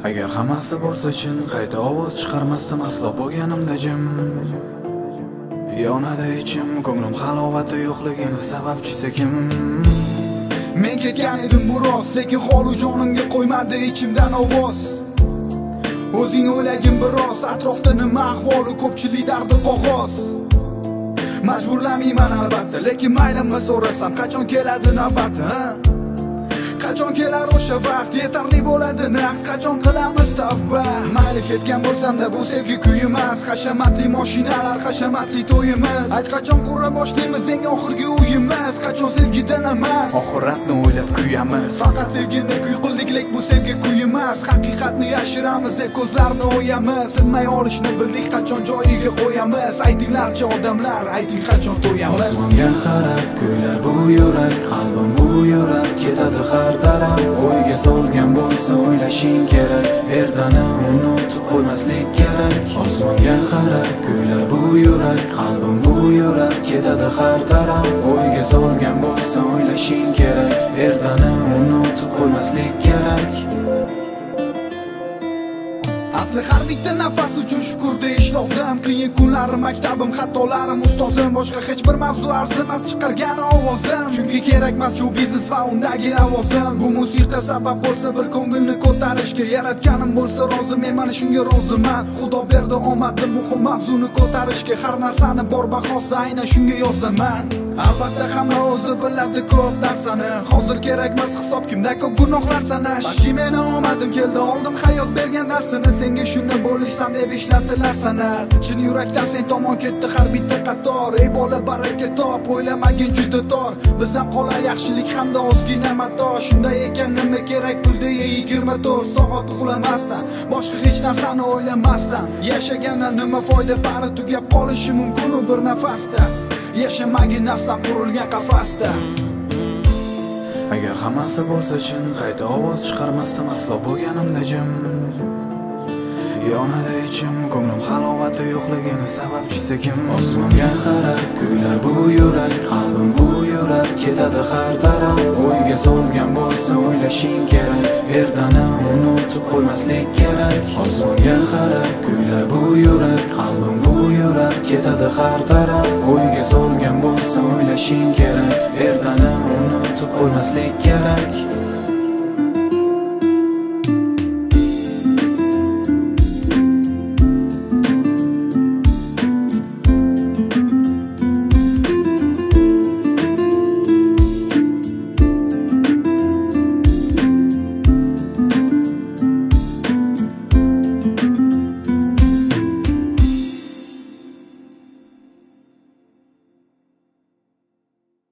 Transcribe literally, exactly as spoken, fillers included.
Agar hammasi bo'lsa chin, qayta ovoz chiqarmasdim aslo bo'lganimda jim. Yonadi ichim, ko'nglim halovati yo'qligini sababchisi kim? Men ketgan edim bu rost, lekin holu jonimga qo'ymadi ichimdan ovoz. O'zing o'ylagin biroz, atrofda nima ahvoli, ko'pchilik dardi qog'oz. Majburlamayman albatta, lekin maylimmi so'rasam, qachon keladi navbati, ha? Qachon kelar o'sha vaqt, yetarli bo'ladi naqd, qachon qilamiz tavba? Mayli ketgan bo'lsam-da bu sevgi kuyimiz, hashamatli mashinalar, hashamatli to'yimiz. Ayt qachon qura boshlaymiz eng oxirgi uyimiz, qachon sevgidan emas, oxiratni o'ylab kuyamiz. Faqat sevgini kuy qildik, lek bu sevgi kuyimiz. Haqiqatni yashiramiz deb ko'zlarni o'yamiz. Sinmay olishni bildik, qachon joyiga qo'yamiz? Aytinglarchi odamlar, ayting qachon to'yamiz? Osmonga qarab kuylar bu yurak, qalbim bu yurak, ketadi har taraf. O'yga solgan bo'lsa o'ylashing kerak, erdani unutib qo'ymaslik kerak. Osmonga qarab kuylar bu yurak, qalbim bu yurak, ketadi har taraf. O'yga solgan bo'lsa o'ylashing kerak, erdani unutib qo'ymaslik kerak. Asli har bitta nafas uchun shukur deyish lozim. Qiyin kunlarim, maktabim, xatolarim, ustozim, boshqa hech bir mavzu arzimas chiqargan ovozim. Chunki kerakmas shu biznes va undagi lavozim. Bu musiqa sabab bo'lsa bir ko'ngilni ko'tarishga, yaratganim bo'lsa rozi, men mana shunga roziman. Xudo berdi omadni muhim mavzuni ko'tarishga, har narsani bor bahosi aynan shunga yozaman. Albatta hamma o'zi biladi ko'p narsani, hozir kerakmas hisob, kimda ko'p gunohlar sanash. Balki meni omadim keldi, oldim hayot bergan darsini, senga shuni bo'lishsam deb ishlatdilar sanat. Chin yurakdan sen tomon ketdi har bitta qator. Ey bola baraka top, o'ylamagin juda tor. Bizdan qolar yaxshilik hamda ozgina mato. Shunday ekan nima kerak pulda yigirma to'rt soat uxlamasdan, boshqa hech narsani o'ylamasdan. Yashagandan nima foyda, bari tugab qolishi mumkin u bir nafasda. Yashamagin nafsdan qurilgan qafasda. Agar hammasi bo'lsa chin, qayta ovoz chiqarmasdim aslo bo'lganimda jim. Yonadi ichim, ko'nglim halovati yo'qligini sababchisi kim? Osmonga qarab kuylar bu yurak, qalbim bu yurak, ketadi har taraf. O'yga solgan bo'lsa o'ylashing kerak, erdani unutib qo'ymaslik kerak. Osmonga qarab kuylar bu yurak, qalbim bu yurak, ketadi har taraf. O'yga solgan bo'lsa o'ylashing kerak, erdani unutib qo'ymaslik kerak.